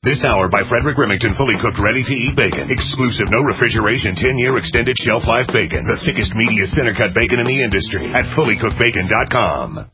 This hour by Frederick Remington, fully cooked, ready-to-eat bacon. Exclusive, no refrigeration, 10-year extended shelf life bacon. The thickest, meatiest center-cut bacon in the industry at fullycookedbacon.com.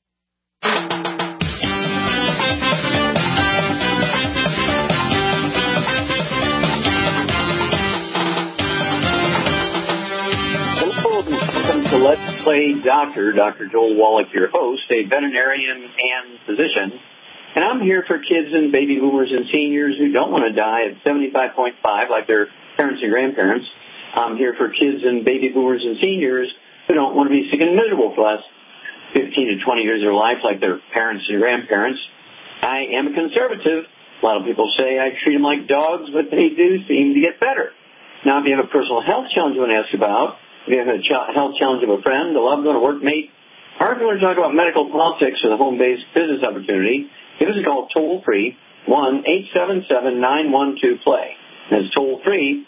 Let's Play Doctor, Dr. Joel Wallach, your host, a veterinarian and physician. And I'm here for kids and baby boomers and seniors who don't want to die at 75.5 like their parents and grandparents. I'm here for kids and baby boomers and seniors who don't want to be sick and miserable for the last 15 to 20 years of their life like their parents and grandparents. I am a conservative. A lot of people say I treat them like dogs, but they do seem to get better. Now, if you have a personal health challenge you want to ask about, if you have a health challenge of a friend, a loved one, a workmate, or if you want to talk about medical politics or the home-based business opportunity, give us a call toll-free, 1-877-912-PLAY. That's toll-free,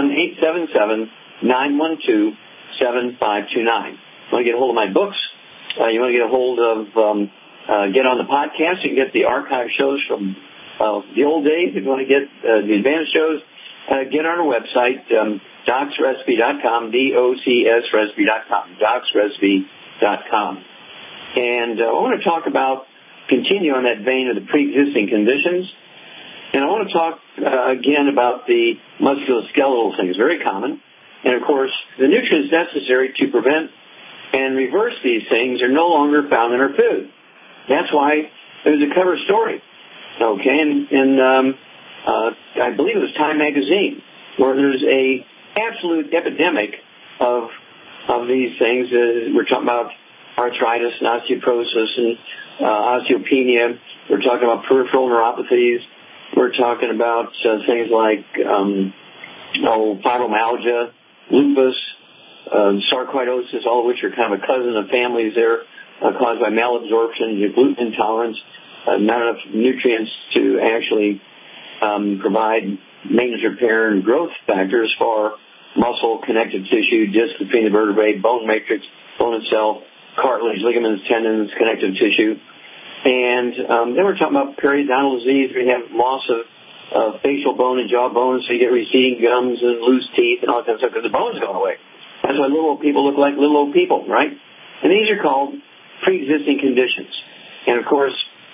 1-877-912-7529. You want to get a hold of my books? You want to get a hold of, get on the podcast? You can get the archive shows from the old days. If you want to get the advanced shows, get on our website, docsrecipe.com, DOCSrecipe.com, docsrecipe.com. And I want to talk about, continue on that vein of the pre-existing conditions, and I want to talk again about the musculoskeletal things, very common. And, of course, the nutrients necessary to prevent and reverse these things are no longer found in our food. That's why there's a cover story, okay, and I believe it was Time Magazine, where there's a absolute epidemic of these things. We're talking about arthritis and osteoporosis and osteopenia. We're talking about peripheral neuropathies. We're talking about things like fibromyalgia, lupus, sarcoidosis, all of which are kind of a cousin of families there, caused by malabsorption, gluten intolerance, not enough nutrients to actually provide maintenance, repair, and growth factors for muscle, connective tissue, disc between the vertebrae, bone matrix, bone itself, cartilage, ligaments, tendons, connective tissue. And then we're talking about periodontal disease. We have loss of facial bone and jaw bone, so you get receding gums and loose teeth and all that kind of stuff because the bone's going away. That's why little old people look like little old people, right? And these are called pre-existing conditions. And, of course,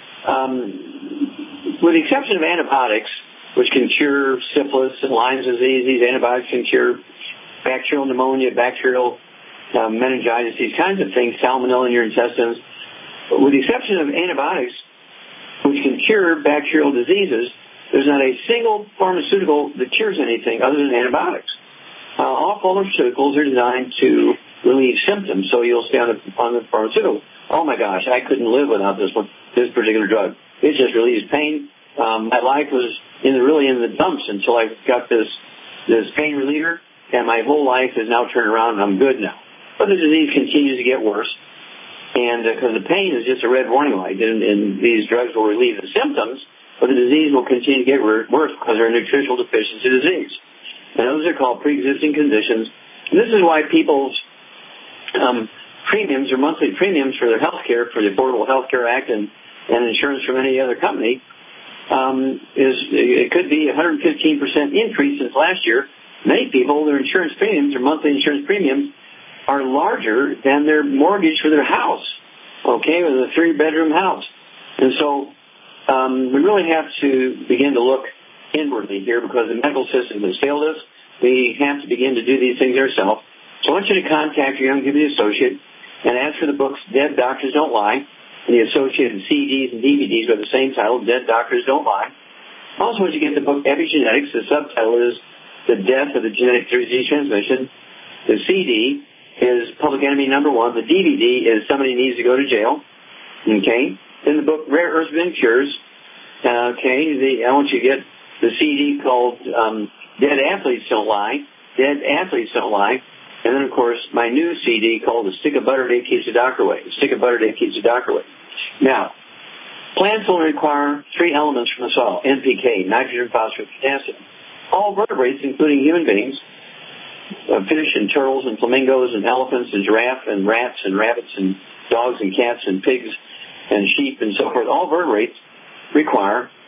with the exception of antibiotics, which can cure syphilis and Lyme disease, these antibiotics can cure bacterial pneumonia, bacterial meningitis, these kinds of things, salmonella in your intestines. But with the exception of antibiotics, which can cure bacterial diseases, there's not a single pharmaceutical that cures anything other than antibiotics. All pharmaceuticals are designed to relieve symptoms, so you'll stay on the pharmaceutical. Oh, my gosh, I couldn't live without this particular drug. It just relieves pain. My life was really in the dumps until I got this pain reliever, and my whole life is now turned around, and I'm good now. But the disease continues to get worse, and because the pain is just a red warning light, and these drugs will relieve the symptoms, but the disease will continue to get worse because they're a nutritional deficiency disease. And those are called pre-existing conditions. And this is why people's premiums or monthly premiums for their health care, for the Affordable Health Care Act and insurance from any other company, it could be 115% increase since last year. Many people, their insurance premiums, their monthly insurance premiums, are larger than their mortgage for their house, okay, with a 3-bedroom house. And so we really have to begin to look inwardly here because the medical system has failed us. We have to begin to do these things ourselves. So I want you to contact your Youngevity associate and ask for the books Dead Doctors Don't Lie, and the associated CDs and DVDs are the same title, Dead Doctors Don't Lie. Also, once you get the book Epigenetics, the subtitle is The Death of the Genetic Disease Transmission. The CD is Public Enemy Number 1. The DVD is Somebody Needs to Go to Jail. Okay? Then the book Rare Earths and Cures. Okay? I want you to get the CD called Dead Athletes Don't Lie. Dead Athletes Don't Lie. And then, of course, my new CD called The Stick of Butter Day Keeps the Doctor Away. The Stick of Butter Day Keeps the Doctor Away. Now, plants will require 3 elements from the soil: NPK, nitrogen, phosphorus, potassium. All vertebrates, including human beings, fish and turtles and flamingos and elephants and giraffe and rats and rabbits and dogs and cats and pigs and sheep and so forth, all vertebrates require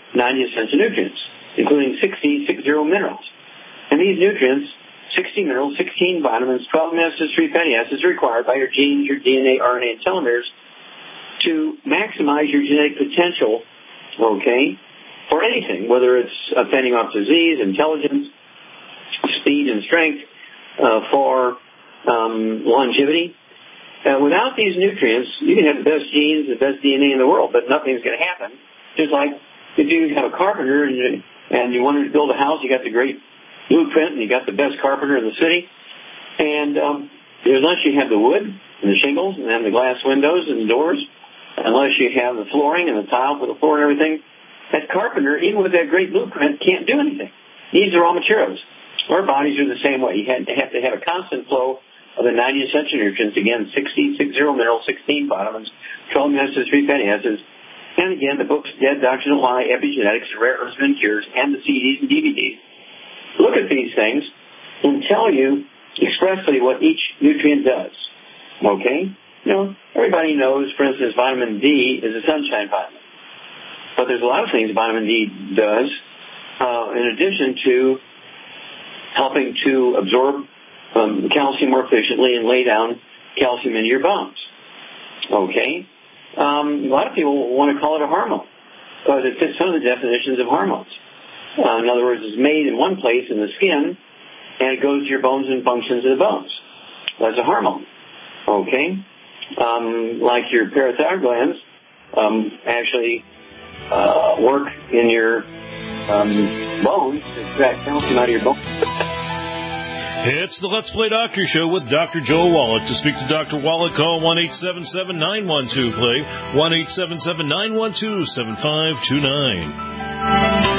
90 essential nutrients, including 60 minerals. And these nutrients, 60 minerals, 16 vitamins, 12 amino acids, 3 fatty acids, are required by your genes, your DNA, RNA, and telomeres to maximize your genetic potential, okay, for anything, whether it's fending off disease, intelligence, speed, and strength, for longevity. Without these nutrients, you can have the best genes, the best DNA in the world, but nothing's going to happen. Just like if you have a carpenter and you wanted to build a house, you got the great blueprint and you got the best carpenter in the city, and unless you have the wood and the shingles and then the glass windows and the doors, unless you have the flooring and the tile for the floor and everything, that carpenter, even with that great blueprint, can't do anything. Needs the raw materials. Our bodies are the same way. You have to have a constant flow of the 90 essential nutrients, again, 60 minerals, 16 vitamins, 12 amino acids, 3 fatty acids, and again, the books Dead Doctors Don't Lie, Epigenetics, Rare Herbs and Cures, and the CDs and DVDs. Look at these things and tell you expressly what each nutrient does. Okay? You know, everybody knows, for instance, vitamin D is a sunshine vitamin. But there's a lot of things vitamin D does, in addition to helping to absorb calcium more efficiently and lay down calcium into your bones. Okay? A lot of people want to call it a hormone because it fits some of the definitions of hormones. In other words, it's made in one place in the skin, and it goes to your bones and functions of the bones. That's a hormone. Okay? Like your parathyroid glands actually work in your bones to extract calcium out of your bones. It's the Let's Play Doctor Show with Dr. Joel Wallach. To speak to Dr. Wallach, call 1-877-912-PLAY, 1-877-912-7529.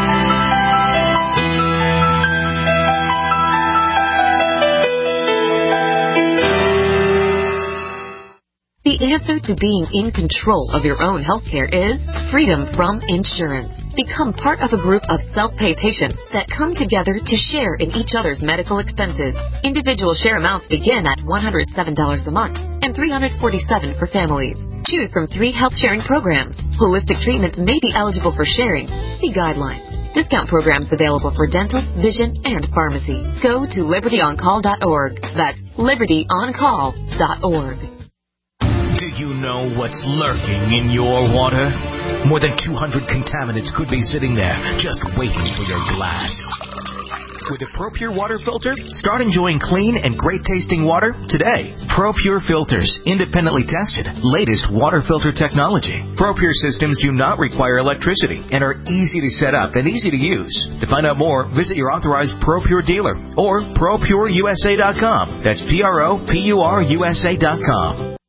The answer to being in control of your own healthcare is freedom from insurance. Become part of a group of self-pay patients that come together to share in each other's medical expenses. Individual share amounts begin at $107 a month and $347 for families. Choose from 3 health-sharing programs. Holistic treatments may be eligible for sharing. See guidelines. Discount programs available for dental, vision, and pharmacy. Go to libertyoncall.org. That's libertyoncall.org. Do you know what's lurking in your water? More than 200 contaminants could be sitting there, just waiting for your glass. With a ProPure water filter, start enjoying clean and great-tasting water today. ProPure filters, independently tested, latest water filter technology. ProPure systems do not require electricity and are easy to set up and easy to use. To find out more, visit your authorized ProPure dealer or ProPureUSA.com. That's ProPureUSA.com.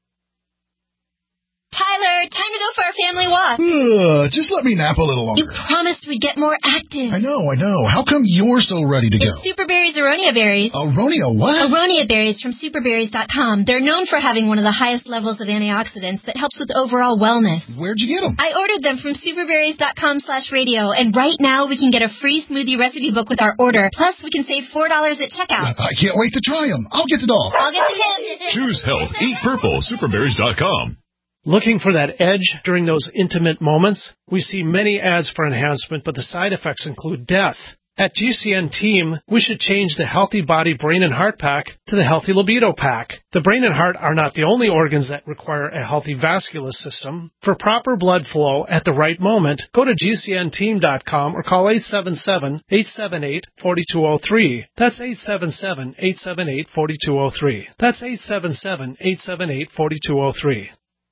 Tyler, time to go for our family walk. Just let me nap a little longer. You promised we'd get more active. I know. How come you're so ready to go? It's Superberry's Aronia berries. Aronia what? Aronia berries from superberries.com. They're known for having one of the highest levels of antioxidants that helps with overall wellness. Where'd you get them? I ordered them from superberries.com/radio, and right now we can get a free smoothie recipe book with our order. Plus, we can save $4 at checkout. I can't wait to try them. I'll get it all. I'll get the kids. Choose health. Eat purple. Superberries.com. Looking for that edge during those intimate moments? We see many ads for enhancement, but the side effects include death. At GCN Team, we should change the Healthy Body, Brain, and Heart Pack to the Healthy Libido Pack. The brain and heart are not the only organs that require a healthy vascular system. For proper blood flow at the right moment, go to GCNteam.com or call 877-878-4203. That's 877-878-4203. That's 877-878-4203.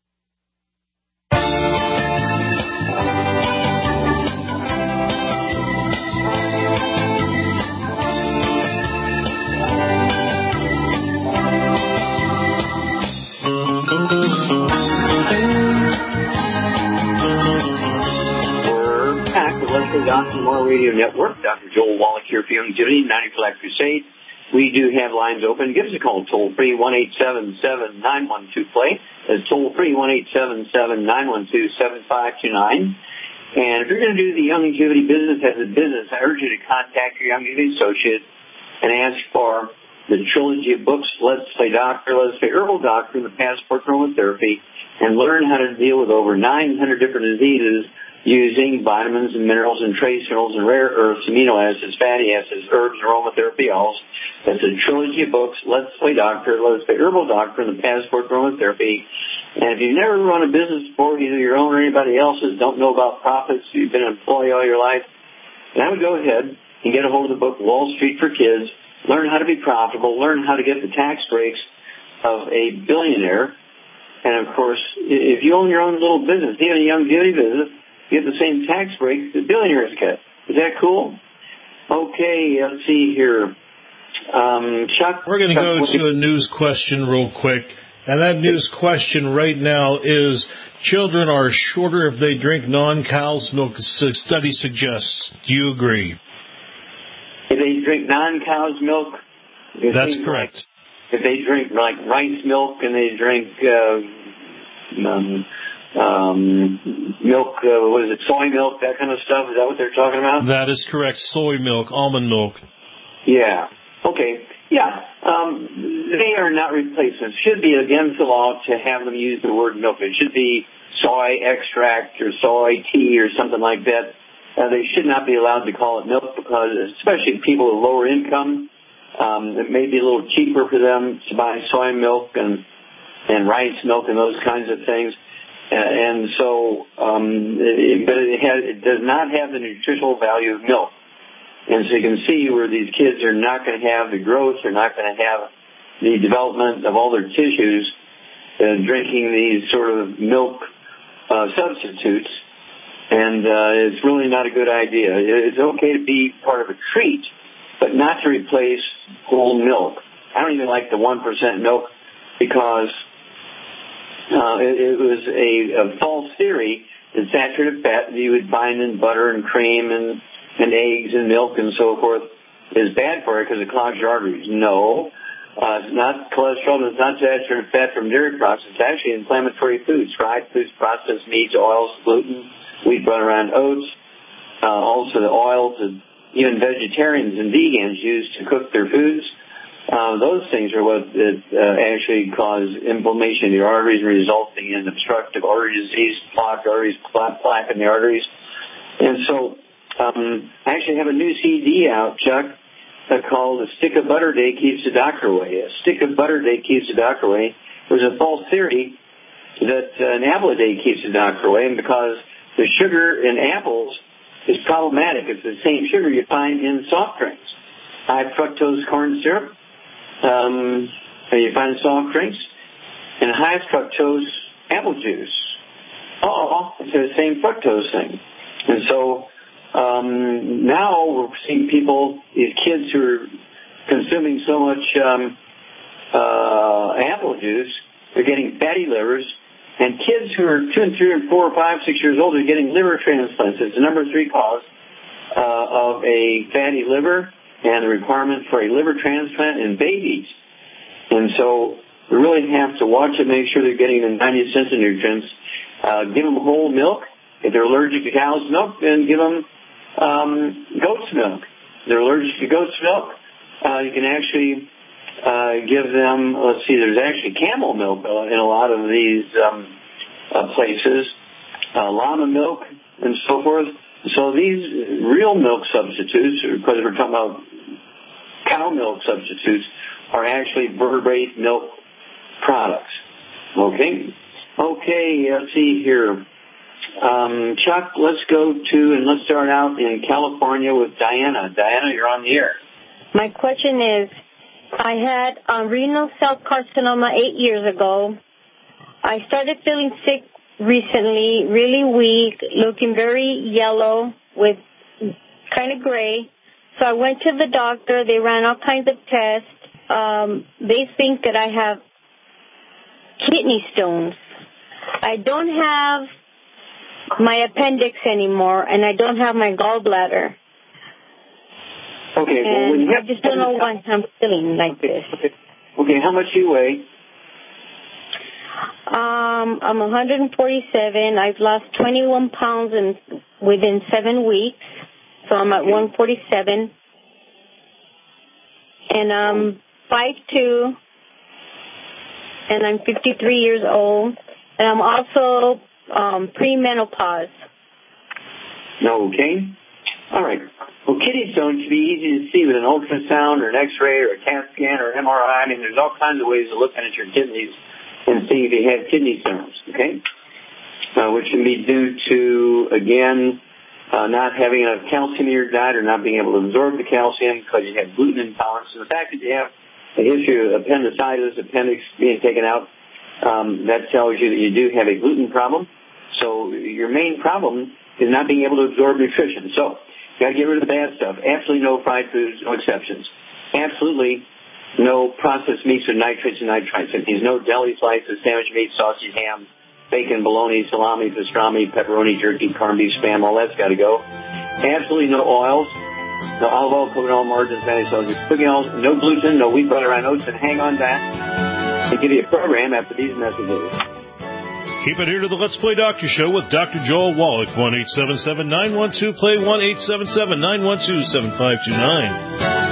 Dr. Moore Radio Network. Dr. Joel Wallach here for Youngevity, 90 Flat Crusade. We do have lines open. Give us a call toll-free, 1-877-912-PLAY. That's toll-free, 1-877-912-7529. And if you're going to do the Youngevity business as a business, I urge you to contact your Youngevity associate and ask for the trilogy of books, Let's Play Doctor, Let's Play Herbal Doctor, and the Passport Aromatherapy, and learn how to deal with over 900 different diseases using vitamins and minerals and trace minerals and rare earths, amino acids, fatty acids, herbs, aromatherapy oils. That's a trilogy of books, Let's Play Doctor, Let's Play Herbal Doctor, and the Passport to Aromatherapy. And if you've never run a business before, either your own or anybody else's, don't know about profits, you've been an employee all your life, then I would go ahead and get a hold of the book Wall Street for Kids, learn how to be profitable, learn how to get the tax breaks of a billionaire. And, of course, if you own your own little business, even a young beauty business, you get the same tax breaks that billionaires get. Is that cool? Okay, let's see here. Chuck? We're going to go to a news question real quick. And that news question right now is, children are shorter if they drink non-cow's milk, study suggests. Do you agree? If they drink non-cow's milk? That's correct. If they drink, like, rice milk and they drink milk, what is it, soy milk, that kind of stuff? Is that what they're talking about? That is correct. Soy milk, almond milk. Yeah. Okay. Yeah. They are not replacements. Should be against the law to have them use the word milk. It should be soy extract or soy tea or something like that. They should not be allowed to call it milk because, especially people with lower income, it may be a little cheaper for them to buy soy milk and rice milk and those kinds of things. And so, but it does not have the nutritional value of milk. And so you can see where these kids are not going to have the growth, they're not going to have the development of all their tissues drinking these sort of milk substitutes. And it's really not a good idea. It's okay to be part of a treat, but not to replace whole milk. I don't even like the 1% milk because it was a false theory that saturated fat that you would find in butter and cream and eggs and milk and so forth is bad for it because it clogs your arteries. No, it's not cholesterol, it's not saturated fat from dairy products. It's actually inflammatory foods, fried foods, processed meats, oils, gluten, wheat, butter, and oats. Also the oils that even vegetarians and vegans use to cook their foods. Those things are what actually cause inflammation in the arteries, resulting in obstructive artery disease, clogged arteries, plaque in the arteries. And so I actually have a new CD out, Chuck, called A Stick of Butter a Day Keeps the Doctor Away. A Stick of Butter a Day Keeps the Doctor Away. There's a false theory that an apple a day keeps the doctor away, and because the sugar in apples is problematic. It's the same sugar you find in soft drinks. High fructose corn syrup, you find in soft drinks, and high fructose apple juice. It's the same fructose thing. And so now we're seeing these kids who are consuming so much apple juice, they're getting fatty livers, and kids who are 2 and 3 and 4 or 5, 6 years old are getting liver transplants. It's the number 3 cause of a fatty liver and the requirement for a liver transplant in babies. And so we really have to watch it, make sure they're getting the 90 essential nutrients. Give them whole milk. If they're allergic to cow's milk, then give them goat's milk. If they're allergic to goat's milk, you can actually give them, there's actually camel milk in a lot of these places, llama milk and so forth. So these real milk substitutes, because we're talking about cow milk substitutes, are actually vertebrate milk products. Okay, let's see here. Chuck, let's start out in California with Diana. Diana, you're on the air. My question is, I had renal cell carcinoma 8 years ago. I started feeling sick recently, really weak, looking very yellow with kind of gray. So I went to the doctor. They ran all kinds of tests. They think that I have kidney stones. I don't have my appendix anymore, and I don't have my gallbladder. Okay, and I just don't know why I'm feeling like this. Okay, how much do you weigh? I'm 147. I've lost 21 pounds within 7 weeks, so I'm at 147. And I'm 5'2", and I'm 53 years old, and I'm also premenopause. No, okay? All right. Well, kidney stones can be easy to see with an ultrasound or an X-ray or a CAT scan or an MRI. I mean, there's all kinds of ways of looking at your kidneys and seeing if you have kidney stones, okay? Which can be due to, again, not having enough calcium in your diet or not being able to absorb the calcium because you have gluten intolerance. And the fact that you have a history of appendicitis, appendix being taken out, that tells you that you do have a gluten problem. So your main problem is not being able to absorb nutrition. So you got to get rid of the bad stuff. Absolutely no fried foods, no exceptions. Absolutely no processed meats with nitrates and nitrites. It means no deli slices, sandwich meat, sausage, ham, bacon, bologna, salami, pastrami, pepperoni, jerky, corned beef, spam, all that's got to go. Absolutely no oils, no olive oil, coconut oil, margarine, fatty acids, cooking oils, no gluten, no wheat, butter, and oats, and hang on that. I'll give you a program after these messages. Keep it here to the Let's Play Doctor Show with Dr. Joel Wallach, 1-877-912-PLAY, 1-877-912-7529.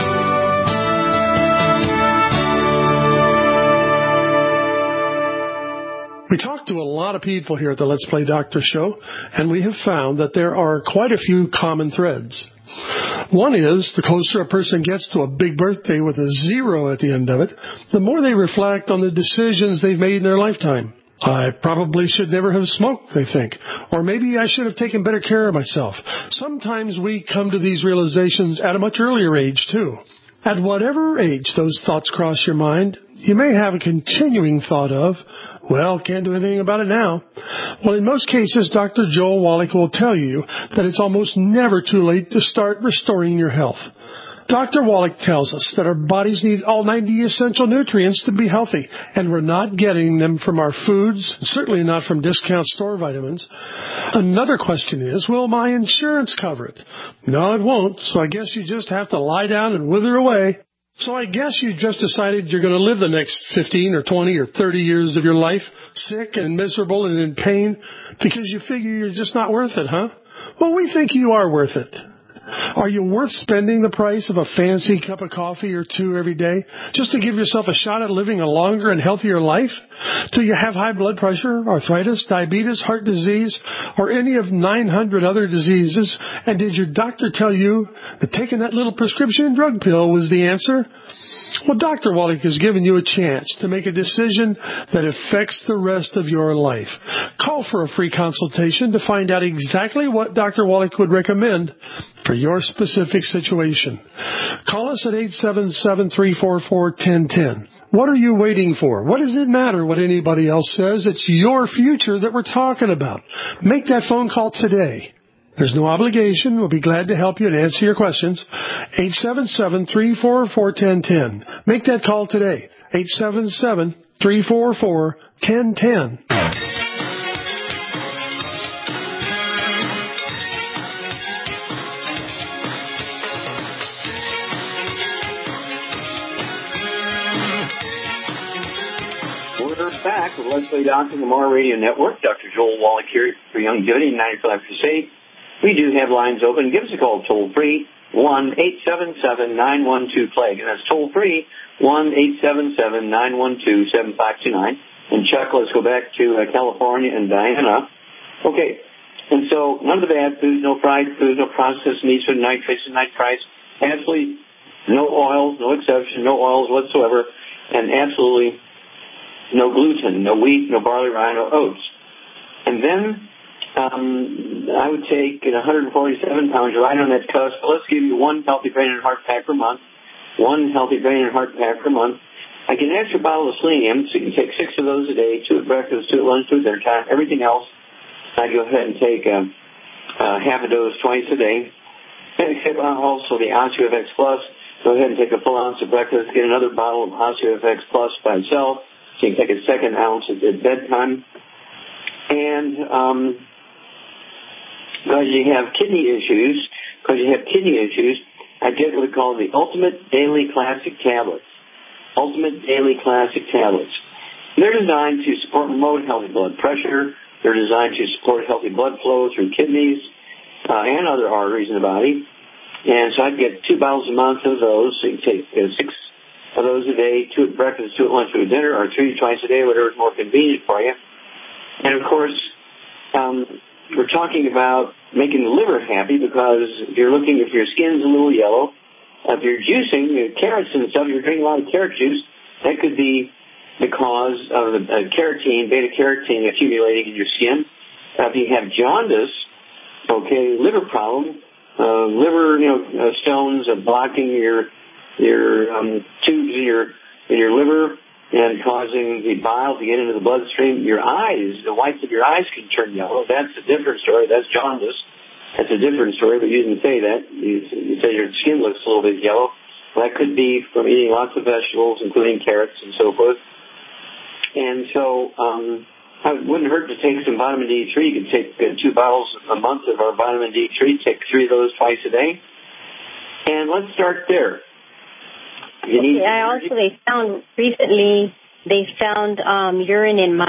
We talk to a lot of people here at the Let's Play Doctor Show, and we have found that there are quite a few common threads. One is, the closer a person gets to a big birthday with a 0 at the end of it, the more they reflect on the decisions they've made in their lifetime. I probably should never have smoked, they think. Or maybe I should have taken better care of myself. Sometimes we come to these realizations at a much earlier age, too. At whatever age those thoughts cross your mind, you may have a continuing thought of, well, can't do anything about it now. Well, in most cases, Dr. Joel Wallach will tell you that it's almost never too late to start restoring your health. Dr. Wallach tells us that our bodies need all 90 essential nutrients to be healthy, and we're not getting them from our foods, certainly not from discount store vitamins. Another question is, will my insurance cover it? No, it won't, so I guess you just have to lie down and wither away. So I guess you just decided you're going to live the next 15 or 20 or 30 years of your life sick and miserable and in pain because you figure you're just not worth it, huh? Well, we think you are worth it. Are you worth spending the price of a fancy cup of coffee or two every day just to give yourself a shot at living a longer and healthier life? Do you have high blood pressure, arthritis, diabetes, heart disease, or any of 900 other diseases? And did your doctor tell you that taking that little prescription drug pill was the answer? Well, Dr. Wallach has given you a chance to make a decision that affects the rest of your life. Call for a free consultation to find out exactly what Dr. Wallach would recommend for your specific situation. Call us at 877-344-1010. What are you waiting for? What does it matter what anybody else says? It's your future that we're talking about. Make that phone call today. There's no obligation. We'll be glad to help you and answer your questions. 877-344-1010. Make that call today. 877-344-1010. We're back with Let's Play Doctor, the More Radio Network. Dr. Joel Wallach here for Youngevity, 95 Crusade. We do have lines open. Give us a call toll-free, 1-877-912-PLAGUE. And that's toll-free, 1-877-912-7529. And Chuck, let's go back to California and Diana. Okay, and so none of the bad foods, no fried foods, no processed meats with nitrates and nitrites, absolutely no oils, no exception, no oils whatsoever, and absolutely no gluten, no wheat, no barley, rye, no oats. And then I would take 147 pounds right on that cusp. Let's give you one healthy brain and heart pack per month. One healthy brain and heart pack per month. I get an extra bottle of selenium, so you can take 6 of those a day, 2 at breakfast, 2 at lunch, 2 at dinner time. Everything else, I go ahead and take half a dose twice a day. And also the OsteoFX Plus. Go ahead and take a full ounce at breakfast. Get another bottle of OsteoFX Plus by itself. So you can take a second ounce at bedtime. And because you have kidney issues, I get what we call the Ultimate Daily Classic Tablets. Ultimate Daily Classic Tablets. They're designed to support and promote healthy blood pressure. They're designed to support healthy blood flow through kidneys and other arteries in the body. And so I'd get 2 bottles a month of those. So you can take 6 of those a day, 2 at breakfast, 2 at lunch, 2 at dinner, or 3 twice a day, whatever is more convenient for you. And, of course, we're talking about making the liver happy, because if your skin's a little yellow, if you're juicing carrots and stuff, you're drinking a lot of carrot juice, that could be the cause of the beta-carotene accumulating in your skin. If you have jaundice, liver problem, liver stones blocking your tubes in your liver and causing the bile to get into the bloodstream. Your eyes, the whites of your eyes can turn yellow. That's a different story. That's jaundice. That's a different story, but you didn't say that. You said your skin looks a little bit yellow. Well, that could be from eating lots of vegetables, including carrots and so forth. And so it wouldn't hurt to take some vitamin D3. You could take 2 bottles a month of our vitamin D3. Take 3 of those twice a day. And let's start there. I also, they found recently, urine in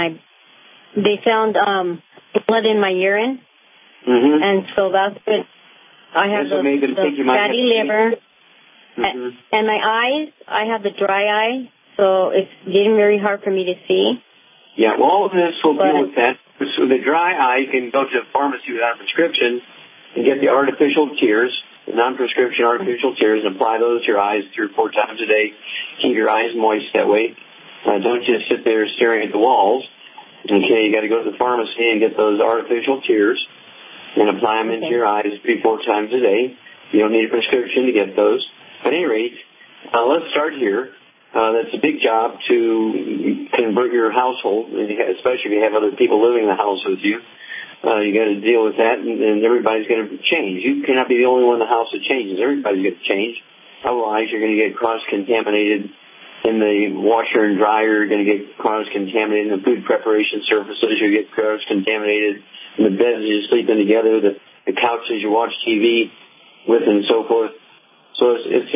blood in my urine. Mm-hmm. And so that's good. I have the fatty liver. Mm-hmm. And my eyes, I have the dry eye, so it's getting very hard for me to see. Yeah, well, all of this will deal with that. So the dry eye, you can go to the pharmacy without a prescription and get the artificial tears, the non-prescription artificial tears, and apply those to your eyes 3 or 4 times a day. Keep your eyes moist that way. Don't just sit there staring at the walls. Okay, you got to go to the pharmacy and get those artificial tears and apply them into your eyes 3 or 4 times a day. You don't need a prescription to get those. At any rate, let's start here. That's a big job to convert your household, especially if you have other people living in the house with you. You got to deal with that, and everybody's going to change. You cannot be the only one in the house that changes. Everybody's going to change. Otherwise, you're going to get cross-contaminated in the washer and dryer. You're going to get cross-contaminated in the food preparation surfaces. You get cross-contaminated in the beds you're sleeping together, the couches you watch TV with, and so forth. So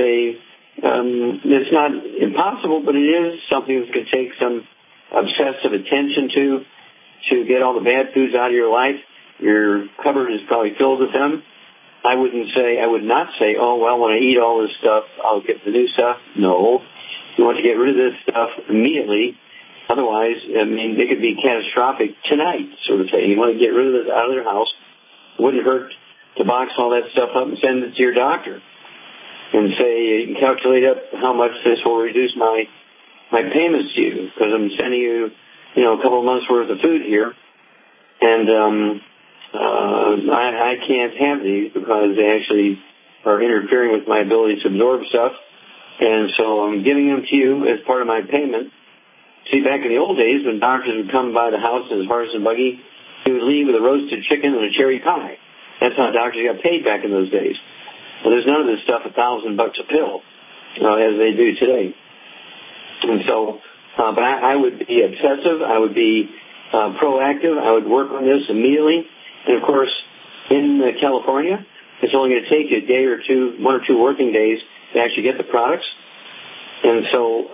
it's not impossible, but it is something that can take some obsessive attention to get all the bad foods out of your life. Your cupboard is probably filled with them. I would not say, oh, well, when I eat all this stuff, I'll get the new stuff. No. You want to get rid of this stuff immediately. Otherwise, it could be catastrophic tonight, sort of thing. You want to get rid of this out of their house. It wouldn't hurt to box all that stuff up and send it to your doctor and say, you can calculate up how much this will reduce my payments to you, because I'm sending you, a couple of months' worth of food here, and I can't have these because they actually are interfering with my ability to absorb stuff, and so I'm giving them to you as part of my payment. See, back in the old days, when doctors would come by the house in his horse and buggy, he would leave with a roasted chicken and a cherry pie. That's how doctors got paid back in those days. Well, there's none of this stuff $1,000 a pill, as they do today. And so, but I would be obsessive. I would be proactive. I would work on this immediately. And of course, in California, it's only going to take you a day or two, 1 or 2 working days to actually get the products. And so,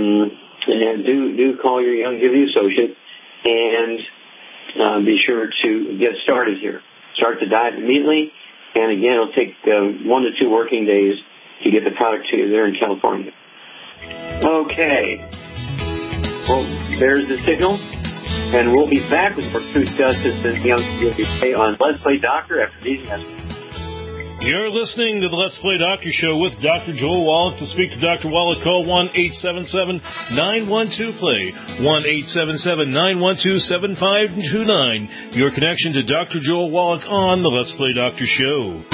do call your Young Giving associate and be sure to get started here. Start the diet immediately. And again, it'll take 1 to 2 working days to get the product to you there in California. Okay. Well, there's the signal. And we'll be back with more Truth, Justice, and Young Giving on Let's Play Doctor after these messages. You're listening to the Let's Play Doctor Show with Dr. Joel Wallach. To speak to Dr. Wallach, call 1-877-912-PLAY, 1-877-912-7529. Your connection to Dr. Joel Wallach on the Let's Play Doctor Show.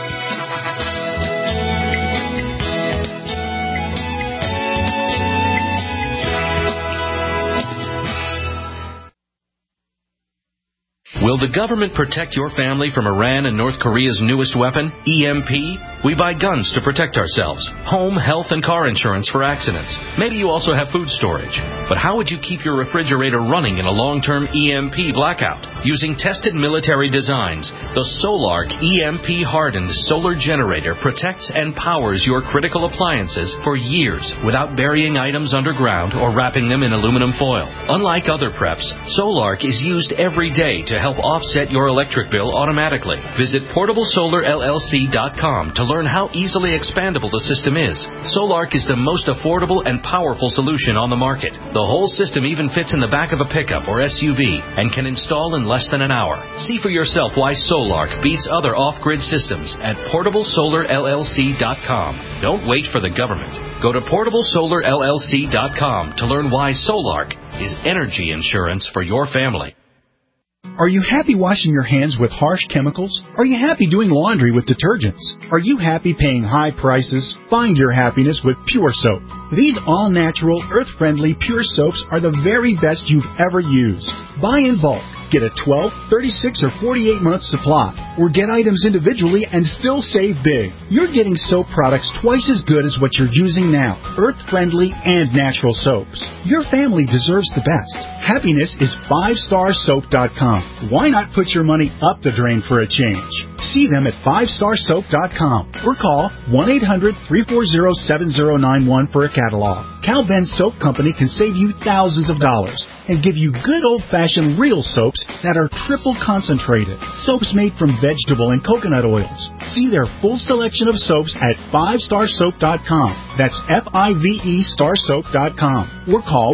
Will the government protect your family from Iran and North Korea's newest weapon, EMP? We buy guns to protect ourselves, home, health, and car insurance for accidents. Maybe you also have food storage. But how would you keep your refrigerator running in a long-term EMP blackout? Using tested military designs, the Solarc EMP-hardened solar generator protects and powers your critical appliances for years without burying items underground or wrapping them in aluminum foil. Unlike other preps, Solarc is used every day to help offset your electric bill automatically. Visit PortableSolarLLC.com to learn learn how easily expandable the system is. Solark is the most affordable and powerful solution on the market. The whole system even fits in the back of a pickup or SUV and can install in less than an hour. See for yourself why Solark beats other off-grid systems at PortableSolarLLC.com. Don't wait for the government. Go to PortableSolarLLC.com to learn why Solark is energy insurance for your family. Are you happy washing your hands with harsh chemicals? Are you happy doing laundry with detergents? Are you happy paying high prices? Find your happiness with Pure Soap. These all-natural, earth-friendly Pure Soaps are the very best you've ever used. Buy in bulk. Get a 12, 36, or 48-month supply, or get items individually and still save big. You're getting soap products twice as good as what you're using now, earth-friendly and natural soaps. Your family deserves the best. Happiness is 5starsoap.com. Why not put your money up the drain for a change? See them at 5starsoap.com or call 1-800-340-7091 for a catalog. Cal Ben Soap Company can save you thousands of dollars and give you good old-fashioned real soaps that are triple concentrated. Soaps made from vegetable and coconut oils. See their full selection of soaps at 5starsoap.com. That's F-I-V-E starsoap.com. Or call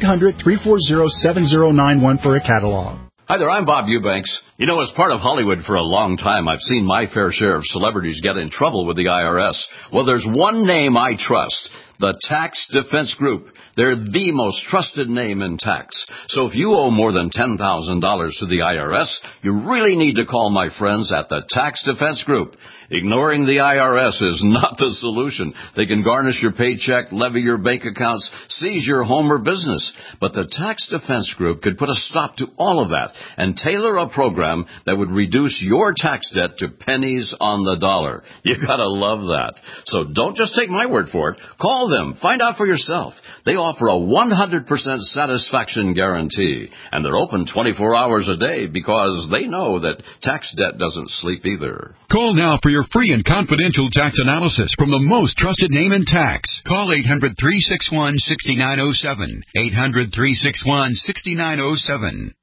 1-800-340-7091 for a catalog. Hi there, I'm Bob Eubanks. You know, as part of Hollywood for a long time, I've seen my fair share of celebrities get in trouble with the IRS. Well, there's one name I trust. The Tax Defense Group. They're the most trusted name in tax. So if you owe more than $10,000 to the IRS, you really need to call my friends at the Tax Defense Group. Ignoring the IRS is not the solution. They can garnish your paycheck, levy your bank accounts, seize your home or business. But the Tax Defense Group could put a stop to all of that and tailor a program that would reduce your tax debt to pennies on the dollar. You gotta love that. So don't just take my word for it. Call them. Find out for yourself. They offer a 100% satisfaction guarantee, and they're open 24 hours a day because they know that tax debt doesn't sleep either. Call now for your free and confidential tax analysis from the most trusted name in tax. Call 800-361-6907. 800-361-6907.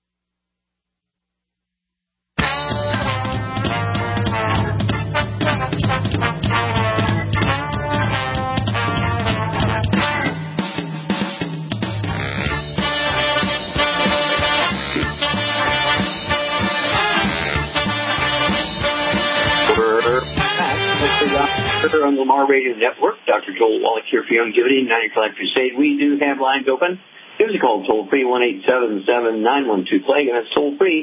On the Lamar Radio Network, Dr. Joel Wallach here for Youngevity, 90 Flag Crusade. We do have lines open. Give us a call toll-free, 1-877-912-PLAGUE, and that's toll-free,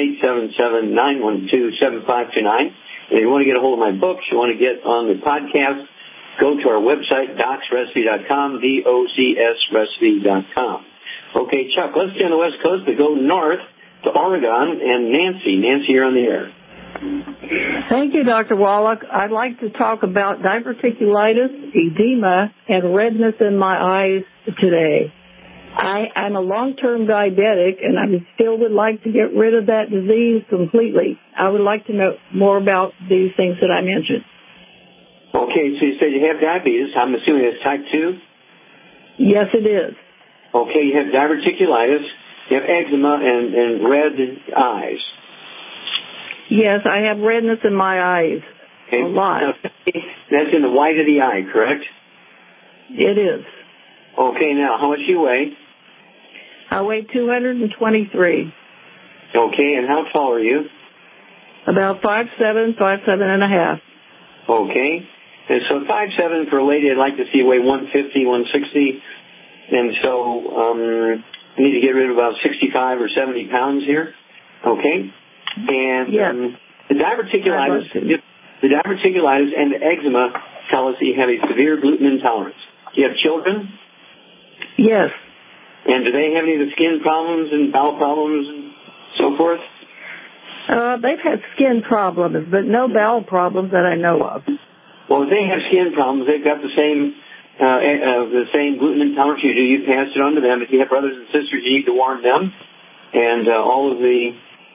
1-877-912-7529. And if you want to get a hold of my books, you want to get on the podcast, go to our website, docsrecipe.com, DOCSrecipe.com. Okay, Chuck, let's stay on the West Coast, but go north to Oregon, and Nancy. Nancy, you're on the air. Thank you, Dr. Wallach. I'd like to talk about diverticulitis, edema, and redness in my eyes today. I'm a long-term diabetic, and I still would like to get rid of that disease completely. I would like to know more about these things that I mentioned. Okay, so you said you have diabetes. I'm assuming it's type 2? Yes, it is. Okay, you have diverticulitis, you have eczema, and red eyes. Yes, I have redness in my eyes. Okay. A lot. Now, that's in the white of the eye, correct? It is. Okay, now, how much do you weigh? I weigh 223. Okay, and how tall are you? About 5'7", 5'7.5". Okay. And so 5'7" for a lady, I'd like to see you weigh 150, 160. And so you need to get rid of about 65 or 70 pounds here. Okay. And the diverticulitis and the eczema tell us that you have a severe gluten intolerance. Do you have children? Yes. And do they have any of the skin problems and bowel problems and so forth? They've had skin problems, but no bowel problems that I know of. Well, if they have skin problems, they've got the same gluten intolerance you do. You pass it on to them. If you have brothers and sisters, you need to warn them. And all of the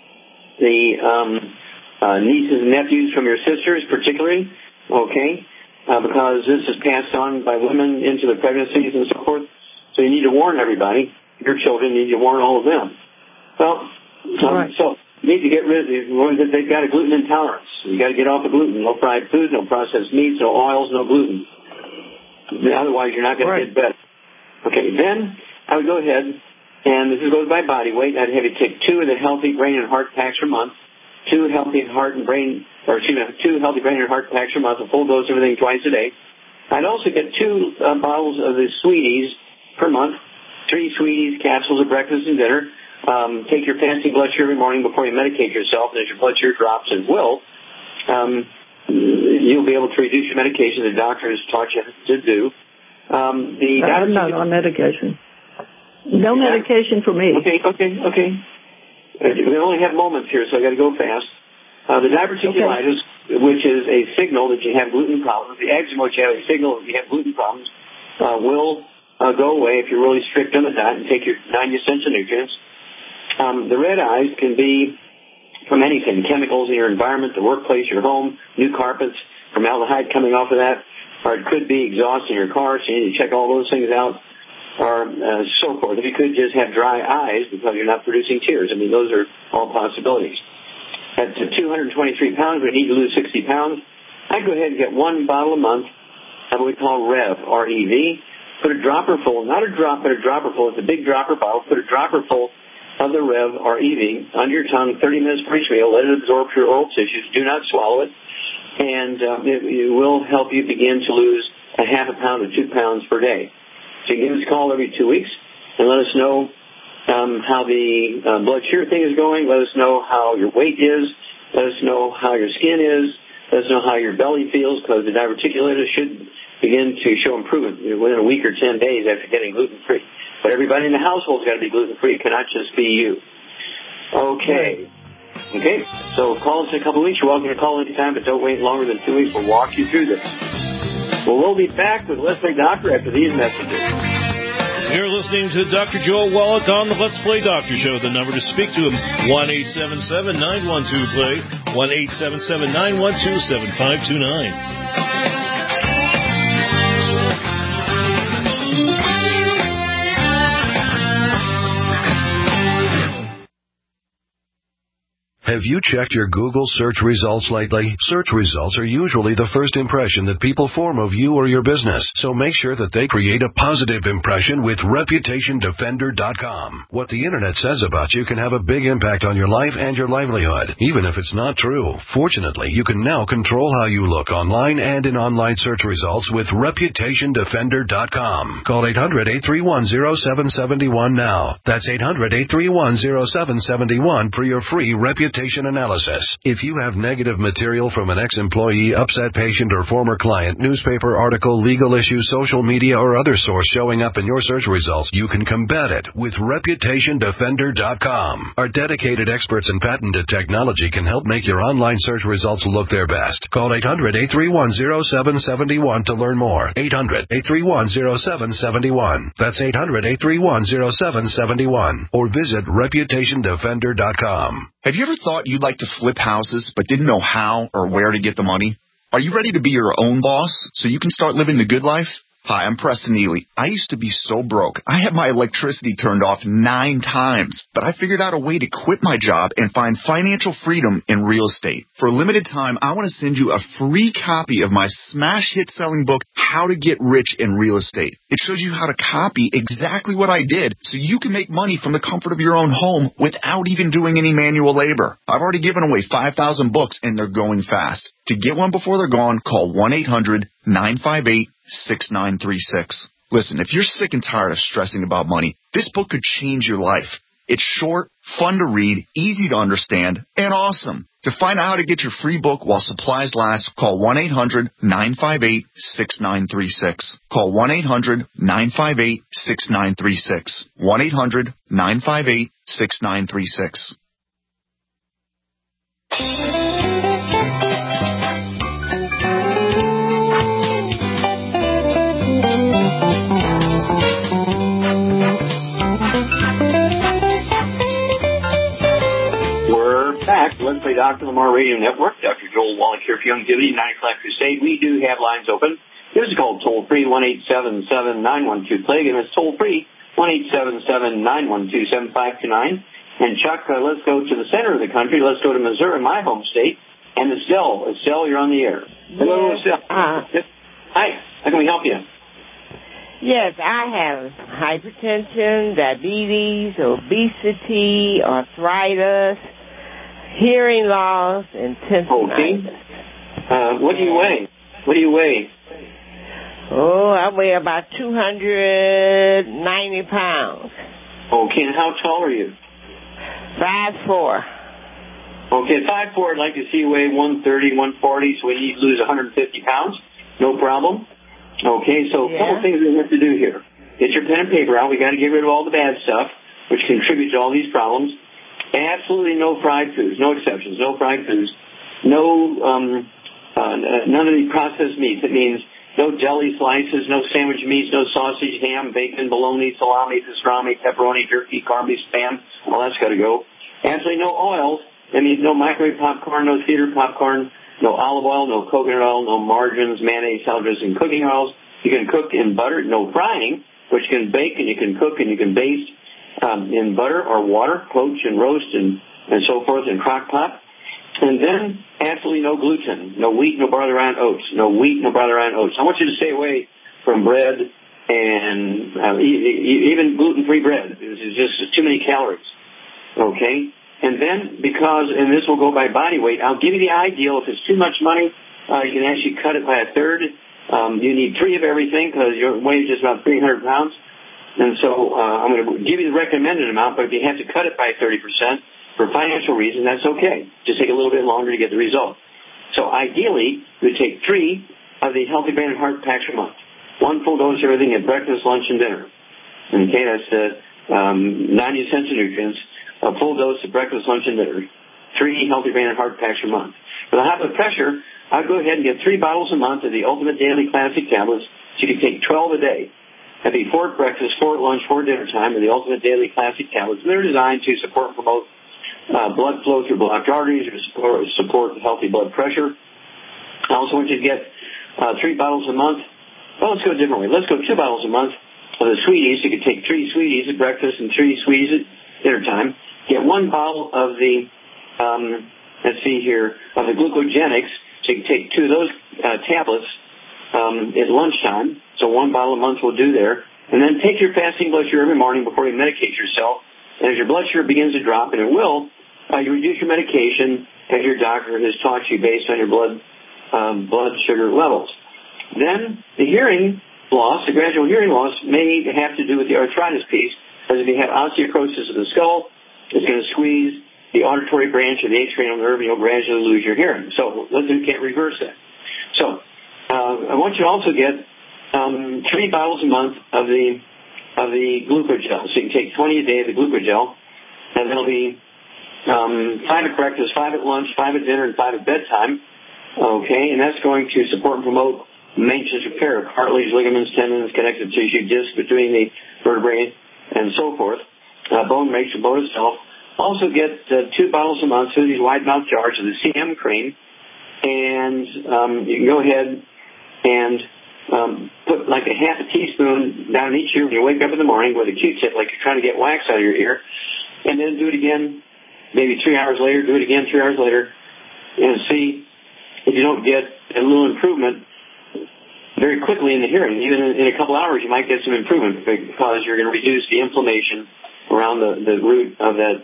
nieces and nephews from your sisters, particularly, okay, because this is passed on by women into the pregnancies and so forth. So you need to warn everybody. Your children, you need to warn all of them. Well, right. So the need to get rid of the ones that they've got a gluten intolerance. You got to get off the gluten. No fried food, no processed meats, no oils, no gluten. Otherwise, you're not going to get better. Okay, then I would go ahead, and this goes by body weight. I'd have you take 2 of the healthy brain and heart packs per month, 2 healthy brain and heart packs per month, a full dose of everything twice a day. I'd also get 2 bottles of the Sweeties per month, 3 Sweeties capsules at breakfast and dinner. Take your fasting blood sugar every morning before you medicate yourself, and as your blood sugar drops, it will. You'll be able to reduce your medication the doctor has taught you to do. I'm not on medication. No medication for me. Okay. We only have moments here, so I got to go fast. The diverticulitis, which is a signal that you have gluten problems, the eczema, which you have a signal that you have gluten problems, will go away if you're really strict on the diet and take your 90 essential nutrients. The red eyes can be from anything, chemicals in your environment, the workplace, your home, new carpets, formaldehyde coming off of that, or it could be exhaust in your car, so you need to check all those things out, or so forth. If you could just have dry eyes because you're not producing tears. I mean, those are all possibilities. At 223 pounds, we need to lose 60 pounds. I'd go ahead and get 1 bottle a month of what we call REV, R-E-V. Put a dropper full, not a drop, but a dropper full. It's a big dropper bottle. Put a dropper full of the REV, R-E-V, under your tongue 30 minutes for each meal. Let it absorb through your oral tissues. Do not swallow it. And it will help you begin to lose a half a pound to 2 pounds per day. So you give us a call every 2 weeks and let us know how the blood sugar thing is going. Let us know how your weight is. Let us know how your skin is. Let us know how your belly feels, because the diverticulitis should begin to show improvement within a week or 10 days after getting gluten-free. But everybody in the household's got to be gluten-free. It cannot just be you. Okay, so call us in a couple of weeks. You're welcome to call anytime, but don't wait longer than 2 weeks. We'll walk you through this. Well, we'll be back with Let's Play Doctor after these messages. You're listening to Dr. Joel Wallach on the Let's Play Doctor Show. The number to speak to him, 1-877-912-PLAY, 1-877-912-7529. Have you checked your Google search results lately? Search results are usually the first impression that people form of you or your business, so make sure that they create a positive impression with ReputationDefender.com. What the Internet says about you can have a big impact on your life and your livelihood, even if it's not true. Fortunately, you can now control how you look online and in online search results with ReputationDefender.com. Call 800-831-0771 now. That's 800-831-0771 for your free reputation analysis. If you have negative material from an ex-employee, upset patient, or former client, newspaper article, legal issue, social media, or other source showing up in your search results, you can combat it with ReputationDefender.com. Our dedicated experts in patented technology can help make your online search results look their best. Call 800-831-0771 to learn more. 800-831-0771. That's 800-831-0771. Or visit ReputationDefender.com. Have you ever thought you'd like to flip houses but didn't know how or where to get the money? Are you ready to be your own boss so you can start living the good life? Hi, I'm Preston Neely. I used to be so broke. I had my electricity turned off 9 times, but I figured out a way to quit my job and find financial freedom in real estate. For a limited time, I want to send you a free copy of my smash hit selling book, How to Get Rich in Real Estate. It shows you how to copy exactly what I did so you can make money from the comfort of your own home without even doing any manual labor. I've already given away 5,000 books and they're going fast. To get one before they're gone, call 1-800-958-6936. Listen, if you're sick and tired of stressing about money, this book could change your life. It's short, fun to read, easy to understand, and awesome. To find out how to get your free book while supplies last, call 1-800-958-6936. Call 1-800-958-6936. 1-800-958-6936. Back, Let's Play Dr. Lamar Radio Network. Dr. Joel Wallach here for Youngevity, 9 o'clock crusade. We do have lines open. This is called toll-free, 1-877-912-PLAY. Again, it's toll-free, 1-877-912-7529. And Chuck, let's go to the center of the country. Let's go to Missouri, my home state, and Estelle. Estelle, you're on the air. Hello, Estelle. Hi. How can we help you? Yes, I have hypertension, diabetes, obesity, arthritis, hearing loss, and tinnitus. Okay. What do you weigh? What do you weigh? Oh, I weigh about 290 pounds. Okay, and how tall are you? 5'4". Okay, 5'4", I'd like to see you weigh 130, 140, so we need to lose 150 pounds. No problem. Okay, so a couple things we have to do here. Get your pen and paper out. We got to get rid of all the bad stuff, which contributes to all these problems. Absolutely no fried foods, no exceptions, no fried foods. No, none of the processed meats. It means no deli slices, no sandwich meats, no sausage, ham, bacon, bologna, salami, pastrami, pepperoni, jerky, carby, spam. All that's got to go. Absolutely no oils. That means no microwave popcorn, no theater popcorn, no olive oil, no coconut oil, no margarines, mayonnaise, salad dressing, cooking oils. You can cook in butter, no frying, but you can bake and you can cook and you can baste in butter or water, poach and roast and so forth in crock pot. And then absolutely no gluten, no wheat, no barley, rye, and oats. No wheat, no barley, rye, and oats. I want you to stay away from bread and even gluten-free bread. It's just too many calories. Okay? And then and this will go by body weight, I'll give you the ideal. If it's too much money, you can actually cut it by a third. You need 3 of everything because your weight is just about 300 pounds. And so I'm going to give you the recommended amount, but if you have to cut it by 30%, for financial reasons, that's okay. Just take a little bit longer to get the result. So ideally, you would take 3 of the Healthy Brain and Heart Packs a month. 1 full dose of everything at breakfast, lunch, and dinner. Okay, that's 90 essential nutrients. A full dose of breakfast, lunch, and dinner. 3 Healthy Brain and Heart Packs a month. For the high blood pressure, I'd go ahead and get 3 bottles a month of the Ultimate Daily Classic tablets. So you can take 12 a day. That'd be 4 at breakfast, 4 at lunch, 4 at dinner time of the Ultimate Daily Classic tablets. And they're designed to support and promote blood flow through blocked arteries or support healthy blood pressure. I also want you to get 3 bottles a month. Well, let's go a different way. Let's go 2 bottles a month of the Sweeties. You can take 3 Sweeties at breakfast and 3 Sweeties at dinner time. Get 1 bottle of the, of the Glucogenics. So you can take 2 of those tablets at lunchtime. So 1 bottle a month will do there. And then take your fasting blood sugar every morning before you medicate yourself. And as your blood sugar begins to drop, and it will, you reduce your medication as your doctor has taught you based on your blood sugar levels. Then the hearing loss, the gradual hearing loss, may have to do with the arthritis piece, because if you have osteoporosis of the skull, it's going to squeeze the auditory branch of the cranial nerve, and you'll gradually lose your hearing. So you can't reverse that. So I want you to also get 3 bottles a month of the Glucogel. So you can take 20 a day of the Glucogel, and that'll be 5 at breakfast, 5 at lunch, 5 at dinner, and 5 at bedtime. Okay, and that's going to support and promote maintenance repair of cartilage, ligaments, tendons, connective tissue, discs between the vertebrae, and so forth. Bone makes the bone itself. Also get 2 bottles a month through these wide mouth jars of the CM cream, and you can go ahead and put like a half a teaspoon down each ear when you wake up in the morning with a Q-tip, like you're trying to get wax out of your ear, and then do it again maybe 3 hours later, do it again 3 hours later, and see if you don't get a little improvement very quickly in the hearing. Even in a couple hours, you might get some improvement because you're going to reduce the inflammation around the root of that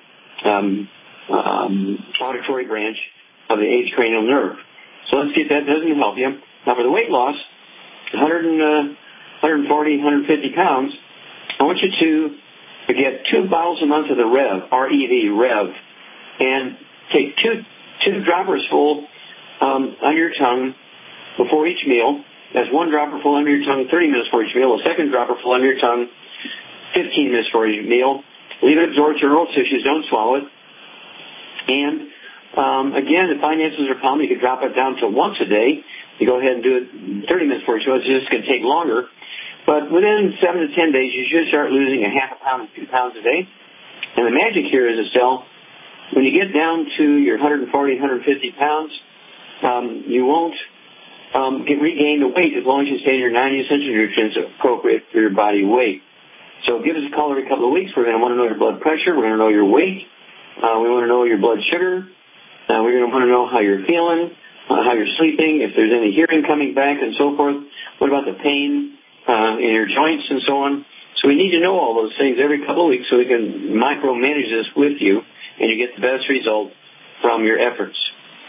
auditory branch of the eighth cranial nerve. So let's see if that doesn't help you. Now for the weight loss, 140, 150 pounds, I want you to get 2 bottles a month of the Rev, R-E-V, Rev, and take two droppers full under your tongue before each meal. That's 1 dropper full under your tongue 30 minutes before each meal, a second dropper full under your tongue 15 minutes before each meal. Leave it absorb to your oral tissues, don't swallow it. And again, if finances are a problem, you could drop it down to once a day. You go ahead and do it 30 minutes before each meal. It's just going to take longer. But within 7 to 10 days, you should start losing a half a pound to 2 pounds a day. And the magic here is, Estelle, when you get down to your 140, 150 pounds, you won't regain the weight as long as you stay in your 90 essential nutrients appropriate for your body weight. So give us a call every couple of weeks. We're going to want to know your blood pressure. We're going to know your weight. We want to know your blood sugar. We're going to want to know how you're feeling, how you're sleeping, if there's any hearing coming back, and so forth. What about the pain in your joints and so on? So we need to know all those things every couple of weeks so we can micromanage this with you, and you get the best result from your efforts.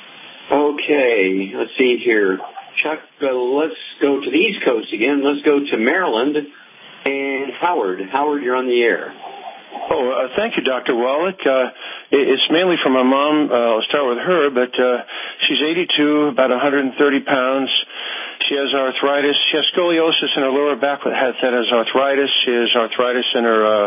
Okay, let's see here. Chuck, let's go to the East Coast again. Let's go to Maryland. And Howard. Howard, you're on the air. Thank you, Dr. Wallach. It's mainly for my mom. I'll start with her, but she's 82, about 130 pounds. She has arthritis. She has scoliosis in her lower back that has arthritis. She has arthritis in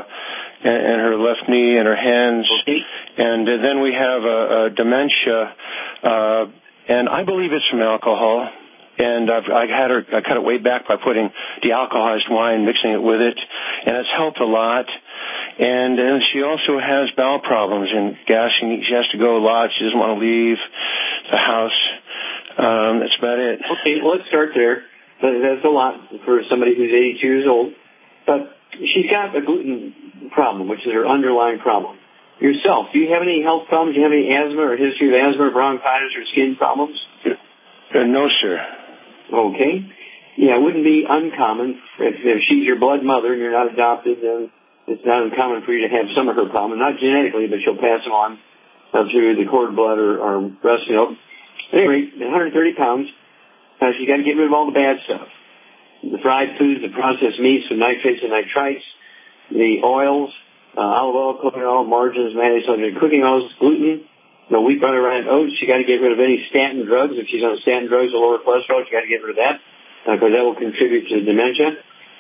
her left knee and her hands. Okay. And then we have dementia, and I believe it's from alcohol. And I cut it way back by putting de-alcoholized wine, mixing it with it, and it's helped a lot. And she also has bowel problems and gas. She has to go a lot. She doesn't want to leave the house. That's about it. Okay, well, let's start there. That's a lot for somebody who's 82 years old. But she's got a gluten problem, which is her underlying problem. Yourself, do you have any health problems? Do you have any asthma or history of asthma, bronchitis, or skin problems? No, sir. Okay. Yeah, it wouldn't be uncommon. If she's your blood mother and you're not adopted, then it's not uncommon for you to have some of her problems. Not genetically, but she'll pass them on through the cord blood or breast milk. Anyway, 130 pounds. She's got to get rid of all the bad stuff. The fried foods, the processed meats, the nitrates and nitrites, the oils, olive oil, coconut oil, margarines, mayonnaise, cooking oils, gluten, the wheat, butter, rye, and oats. She got to get rid of any statin drugs. If she's on statin drugs or lower cholesterol, she got to get rid of that because that will contribute to dementia.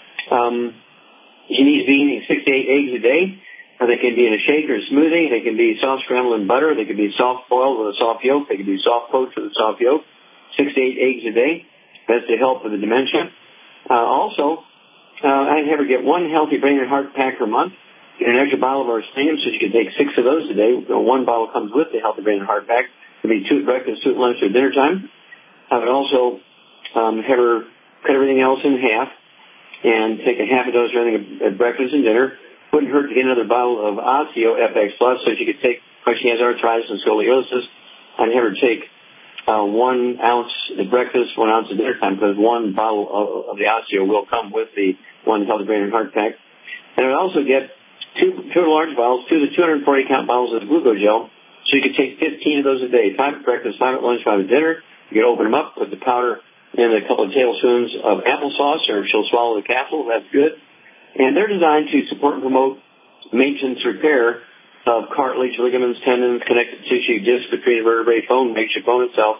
She needs to be eating 6 to 8 eggs a day. They can be in a shake or a smoothie. They can be soft scrambled in butter. They can be soft boiled with a soft yolk. They can be soft poached with a soft yolk. 6 to 8 eggs a day. That's to help with the dementia. Also, I'd have her get one healthy brain and heart pack per month. Get an extra bottle of our same, so she can take 6 of those a day. One bottle comes with the healthy brain and heart pack. It would be 2 at breakfast, 2 at lunch, or dinner time. I would also have her cut everything else in half and take a half a dose of everything at breakfast and dinner. Wouldn't hurt to get another bottle of Osteo FX Plus so she could take, because she has arthritis and scoliosis. I'd have her take 1 ounce at breakfast, 1 ounce at dinner time, because 1 bottle of the Osteo will come with the one healthy brain and heart pack. And I'd also get two large bottles, 2 of the 240 count bottles of glucogel, so you could take 15 of those a day, 5 at breakfast, 5 at lunch, 5 at dinner. You could open them up, put the powder in a couple of tablespoons of applesauce, or she'll swallow the capsule. That's good. And they're designed to support and promote maintenance repair of cartilage, ligaments, tendons, connective tissue, disc, between vertebrae, bone, makes your bone itself.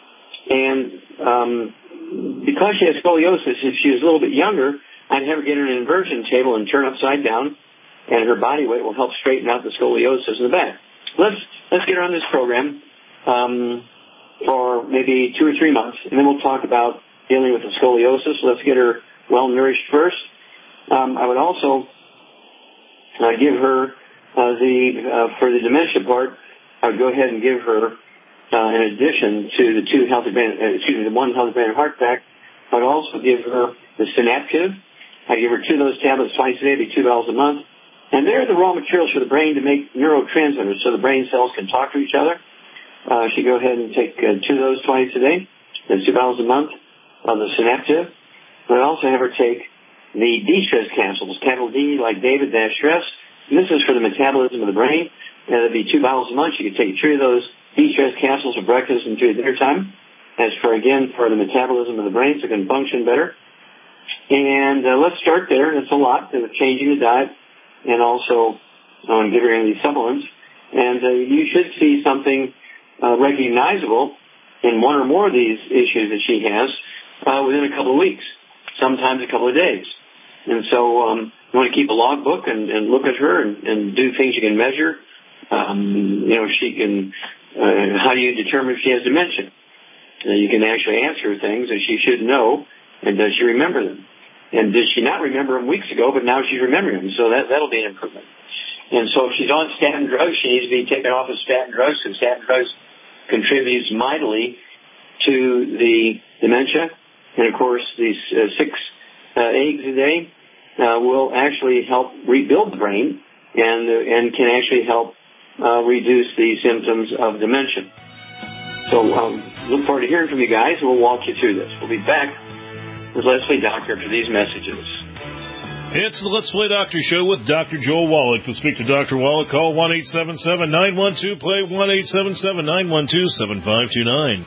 And because she has scoliosis, if she was a little bit younger, I'd have her get her an inversion table and turn upside down, and her body weight will help straighten out the scoliosis in the back. Let's get her on this program for maybe 2 or 3 months, and then we'll talk about dealing with the scoliosis. Let's get her well nourished first. I would also give her for the dementia part, I would go ahead and give her, in addition to the 1 healthy brain and heart pack, I would also give her the Synaptive. I'd give her 2 of those tablets twice a day, be $2 a month. And they're the raw materials for the brain to make neurotransmitters so the brain cells can talk to each other. She'd go ahead and take 2 of those twice a day. That's $2 a month of the Synaptive. I'd also have her take the D-stress capsules, capital D like David, dash stress. And this is for the metabolism of the brain. That'd be $2 a month. You could take 3 of those D-stress capsules for breakfast and 2 at dinner time. That's for the metabolism of the brain so it can function better. And let's start there. It's a lot of changing the diet and also give her any of these supplements. And you should see something recognizable in 1 or more of these issues that she has within a couple of weeks, sometimes a couple of days. And so you want to keep a logbook and look at her and do things you can measure. She can, how do you determine if she has dementia? You can actually ask her things that she should know, and does she remember them? And did she not remember them weeks ago, but now she's remembering them? So that'll be an improvement. And so if she's on statin drugs, she needs to be taken off of statin drugs, because statin drugs contributes mightily to the dementia. And, of course, these 6 eggs a day will actually help rebuild the brain and can actually help reduce the symptoms of dementia. So look forward to hearing from you guys, and we'll walk you through this. We'll be back with Let's Play Doctor after these messages. It's the Let's Play Doctor Show with Dr. Joel Wallach. To speak to Dr. Wallach, call 1-877-912-PLAY, 1-877-912-7529.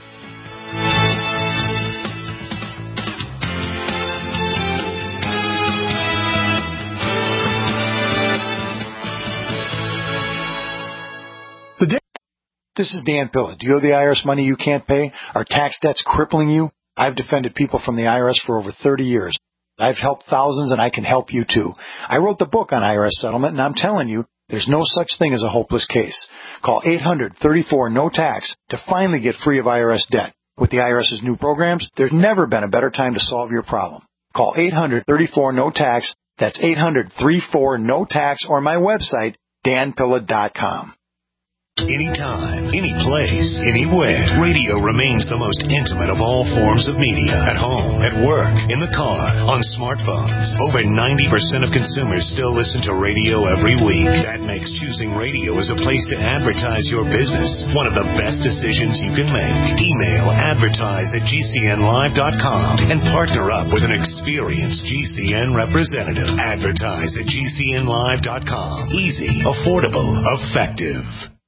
This is Dan Pilla. Do you owe the IRS money you can't pay? Are tax debts crippling you? I've defended people from the IRS for over 30 years. I've helped thousands, and I can help you too. I wrote the book on IRS settlement, and I'm telling you, there's no such thing as a hopeless case. Call 800-34-NO-TAX to finally get free of IRS debt. With the IRS's new programs, there's never been a better time to solve your problem. Call 800-34-NO-TAX. That's 800-34-NO-TAX, or my website, danpilla.com. Anytime, any place, anywhere, radio remains the most intimate of all forms of media. At home, at work, in the car, on smartphones. Over 90% of consumers still listen to radio every week. That makes choosing radio as a place to advertise your business one of the best decisions you can make. Email advertise@gcnlive.com and partner up with an experienced GCN representative. Advertise at gcnlive.com. Easy, affordable, effective.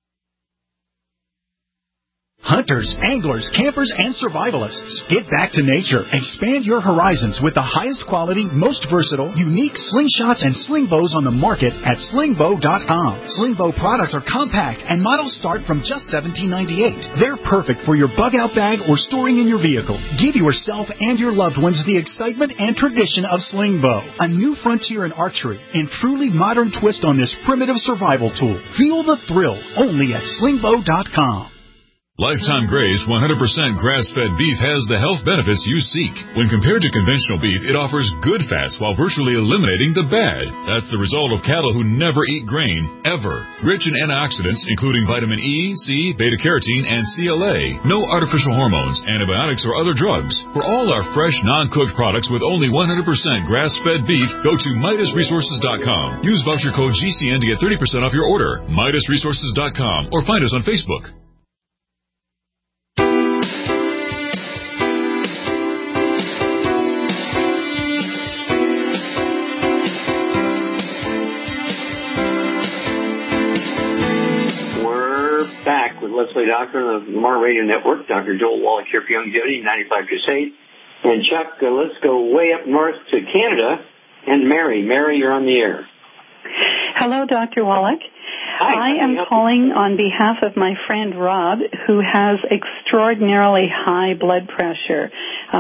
Hunters, anglers, campers, and survivalists. Get back to nature. Expand your horizons with the highest quality, most versatile, unique slingshots and sling bows on the market at slingbow.com. Slingbow products are compact and models start from just $17.98. They're perfect for your bug-out bag or storing in your vehicle. Give yourself and your loved ones the excitement and tradition of Slingbow, a new frontier in archery and truly modern twist on this primitive survival tool. Feel the thrill only at slingbow.com. Lifetime Graze 100% grass-fed beef has the health benefits you seek. When compared to conventional beef, it offers good fats while virtually eliminating the bad. That's the result of cattle who never eat grain, ever. Rich in antioxidants, including vitamin E, C, beta-carotene, and CLA. No artificial hormones, antibiotics, or other drugs. For all our fresh, non-cooked products with only 100% grass-fed beef, go to MidasResources.com. Use voucher code GCN to get 30% off your order. MidasResources.com, or find us on Facebook. Back with Let's Play Doctor on the Lamar Radio Network. Dr. Joel Wallach here for Youngevity, 95 Crusade. And Chuck, let's go way up north to Canada. And Mary. Mary, you're on the air. Hello, Dr. Wallach. Hi. I am calling on behalf of my friend Rob, who has extraordinarily high blood pressure.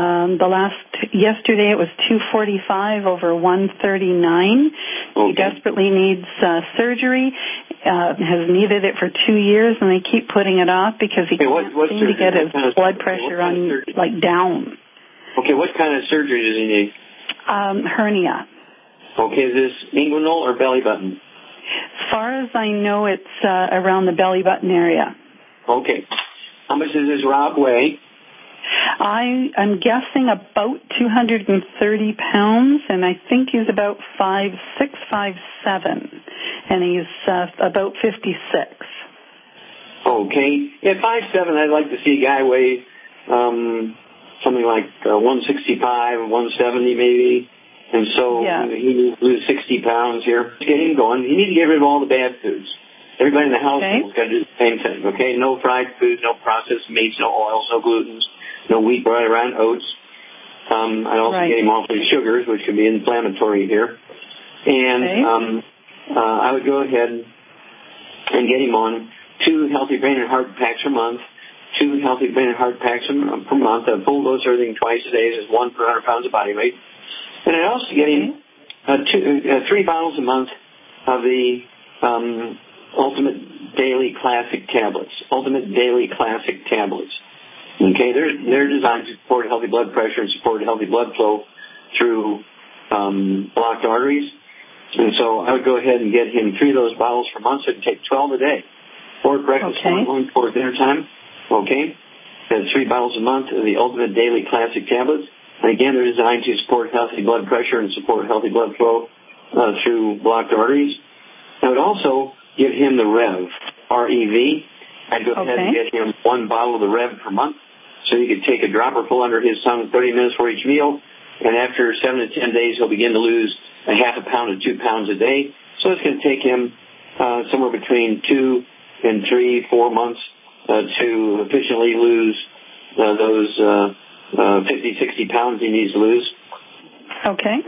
Yesterday it was 245 over 139. Okay. He desperately needs surgery. Has needed it for 2 years, and they keep putting it off because he can't seem to get his blood pressure down. Okay, what kind of surgery does he need? Hernia. Okay, is this inguinal or belly button? As far as I know, it's around the belly button area. Okay. How much does this Rob weigh? I'm guessing about 230 pounds, and I think he's about 5'6", 5'7", and he's about 56. Okay. At 5'7", I'd like to see a guy weigh something like 165, 170 maybe. And so he needs to lose 60 pounds here. Get him going. You need to get rid of all the bad foods. Everybody in the household has got to do the same thing, okay? No fried foods, no processed meats, no oils, no glutens, no wheat brought around oats. I'd also get him off of sugars, which can be inflammatory here. And I would go ahead and get him on 2 healthy brain and heart packs a month, 2 healthy brain and heart packs per month, a full dose of everything twice a day is 1 per 100 pounds of body weight. And I'd also get him 3 bottles a month of the Ultimate Daily Classic tablets. Ultimate Daily Classic tablets. Okay, they're designed to support healthy blood pressure and support healthy blood flow through blocked arteries. And so I would go ahead and get him 3 of those bottles per month, so he'd take 12 a day. 4 at breakfast, 1 for dinner time. Okay, that's 3 bottles a month of the Ultimate Daily Classic tablets. And again, they're designed to support healthy blood pressure and support healthy blood flow through blocked arteries. I would also give him the Rev. REV. I'd go ahead and get him 1 bottle of the Rev per month. So you could take a dropper full under his tongue 30 minutes for each meal. And after 7 to 10 days, he'll begin to lose a half a pound to 2 pounds a day. So it's going to take him somewhere between 2 and 3, 4 months to efficiently lose those 50, 60 pounds he needs to lose. Okay.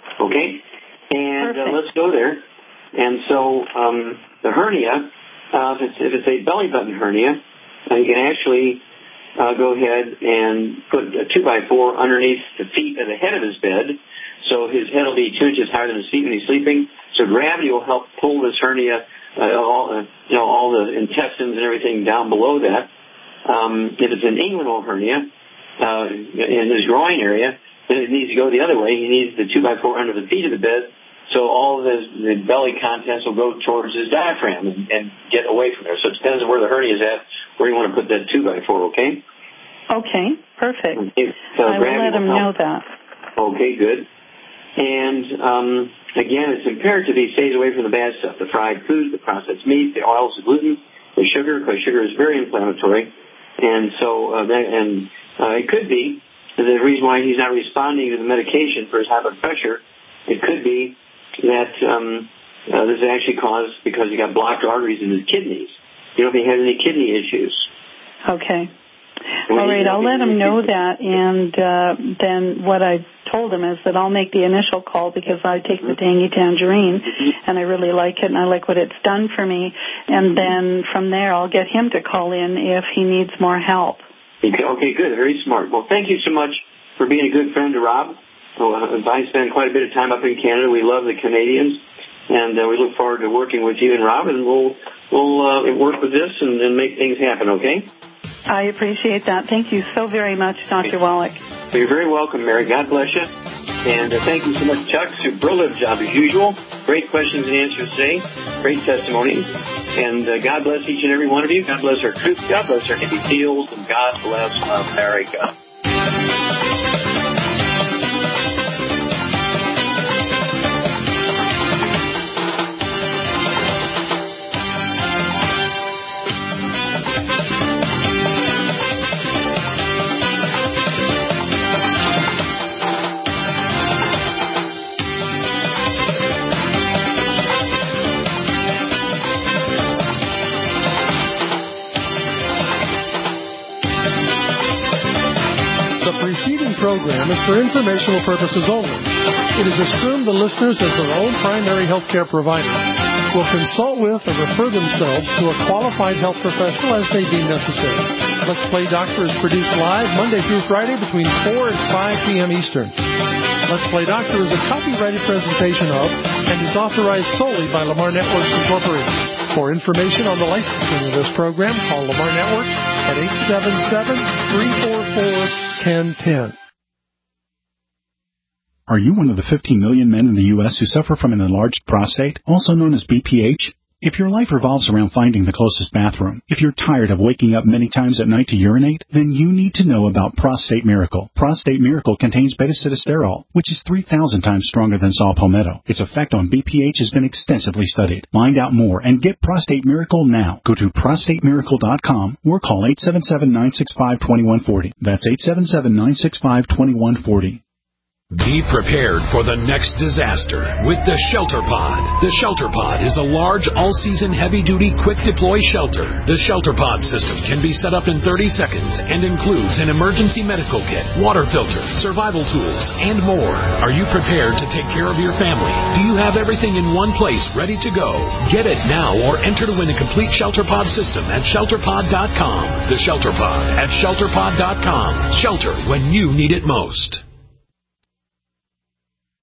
And let's go there. And so the hernia, if it's a belly button hernia, you can actually go ahead and put a 2x4 underneath the feet at the head of his bed, so his head will be 2 inches higher than his feet when he's sleeping. So gravity will help pull this hernia, all the intestines and everything down below that. If it's an inguinal hernia in his groin area, then it needs to go the other way. He needs the 2x4 under the feet of the bed, so all of the belly contents will go towards his diaphragm and get away from there. So it depends on where the hernia is at, where you want to put that 2x4, okay? Okay, perfect. I will let him know that. Okay, good. And, again, it's imperative he stays away from the bad stuff, the fried foods, the processed meat, the oils, the gluten, the sugar, because sugar is very inflammatory. And so, it could be the reason why he's not responding to the medication for his high blood pressure. It could be that this is actually caused because he got blocked arteries in his kidneys. You know if he has any kidney issues. Okay. All right, I'll let him know that, and then what I told him is that I'll make the initial call because I take the Tangy Tangerine, and I really like it, and I like what it's done for me, and then from there I'll get him to call in if he needs more help. Okay, good. Very smart. Well, thank you so much for being a good friend to Rob. I spend quite a bit of time up in Canada. We love the Canadians, and we look forward to working with you and Rob, and we'll work with this and make things happen, okay? I appreciate that. Thank you so very much, Dr. Wallach. You're very welcome, Mary. God bless you. And thank you so much, Chuck. Superlative job as usual. Great questions and answers today. Great testimonies. And God bless each and every one of you. God bless our troops. God bless our Navy SEALs. And God bless America. Program is for informational purposes only. It is assumed the listeners, as their own primary health care provider, will consult with or refer themselves to a qualified health professional as they deem necessary. Let's Play Doctor is produced live Monday through Friday between 4 and 5 p.m. Eastern. Let's Play Doctor is a copyrighted presentation of and is authorized solely by Lamar Networks Incorporated. For information on the licensing of this program, call Lamar Networks at 877-344-1010. Are you one of the 15 million men in the U.S. who suffer from an enlarged prostate, also known as BPH? If your life revolves around finding the closest bathroom, if you're tired of waking up many times at night to urinate, then you need to know about Prostate Miracle. Prostate Miracle contains beta-sitosterol, which is 3,000 times stronger than saw palmetto. Its effect on BPH has been extensively studied. Find out more and get Prostate Miracle now. Go to prostatemiracle.com or call 877-965-2140. That's 877-965-2140. Be prepared for the next disaster with the Shelter Pod. The Shelter Pod is a large, all-season, heavy-duty, quick-deploy shelter. The Shelter Pod system can be set up in 30 seconds and includes an emergency medical kit, water filter, survival tools, and more. Are you prepared to take care of your family? Do you have everything in one place ready to go? Get it now or enter to win a complete Shelter Pod system at ShelterPod.com. The Shelter Pod at ShelterPod.com. Shelter when you need it most.